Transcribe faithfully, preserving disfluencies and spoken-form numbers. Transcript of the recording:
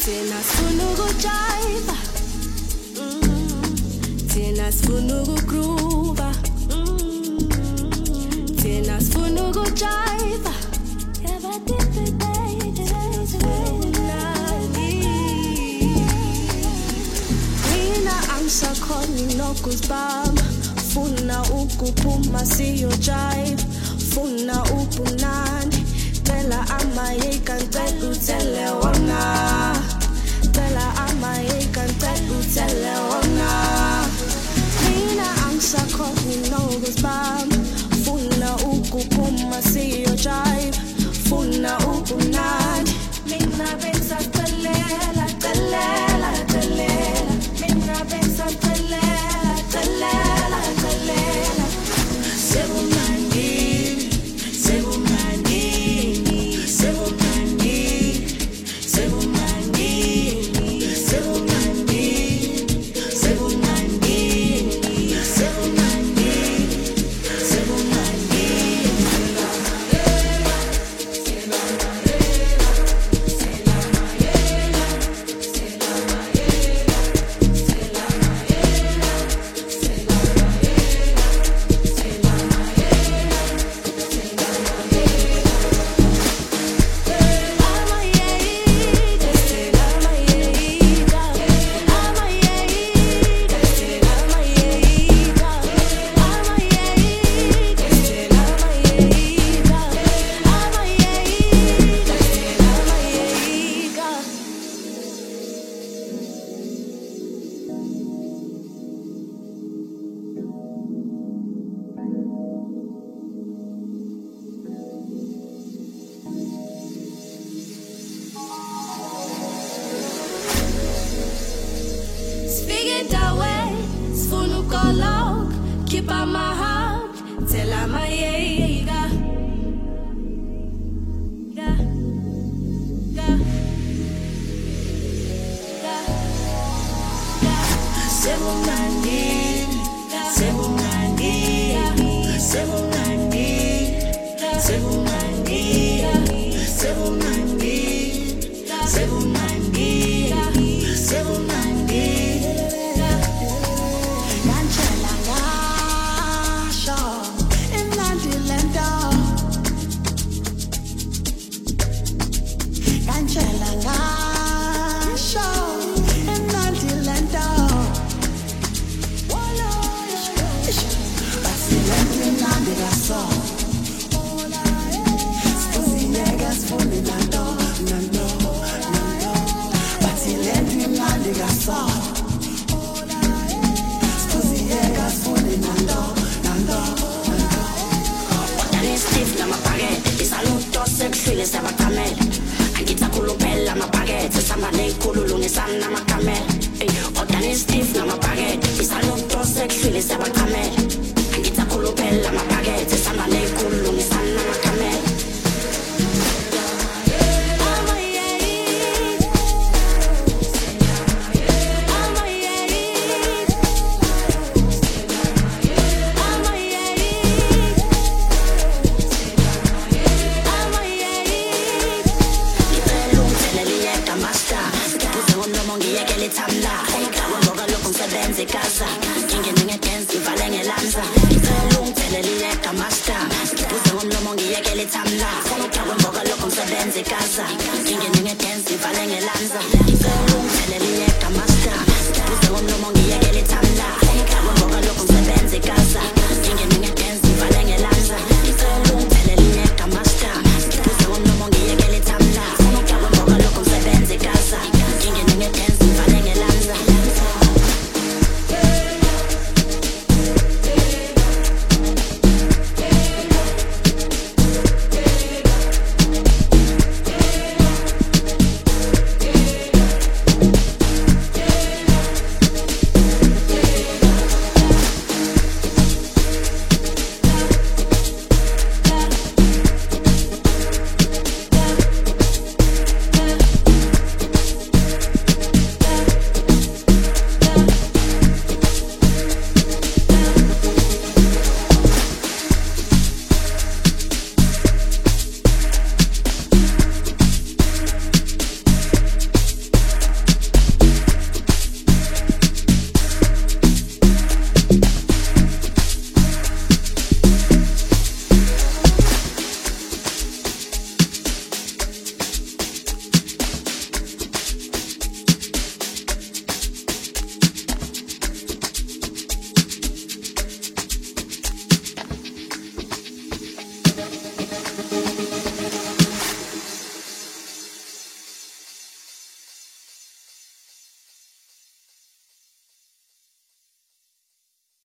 Thina sifuna ukujiva, thina sifuna ukugroova, thina sifuna ukujiva. Mina angisakhoni nokuzibamba, funa ukuphuma siyojive, funa ubunandi. Tell ama ye can tell you tell ona. Tell ama ye can tell you tell ona. Mina angisakhoni nokuzibamba, funa ukuphuma siyojive, funa ubunandi. Mina bengisaqalela qalela qalela. Mina bengisaqalela qalela qalela. Sebumnandi, sebumnandi. Keep on my heart, tell I'm a yeah, yeah, yeah, yeah. Sebumnandi, sebumnandi, sebumnandi, sebumnandi, sebumnandi, sebumnandi, sebumnandi. Sexuile se va camel, angita culo bella ma baguette, samba nei culo lune sanna ma camel. Otani stiff na ma baguette, i saluto sexuile se va camel, angita culo bella ma baguette, samba nei culo lune sanna ma camel. Casa, kinge ninge dance ivale ngelanza. Iselungele liyeka master. Uze ngomlomo ngiyeke lithamla. Funa ukubonga lokho ngisebenza eKaza. Kinge ninge dance ivale ngelanza. Iselungele liyeka master. Uze ngomlomo ngiyeke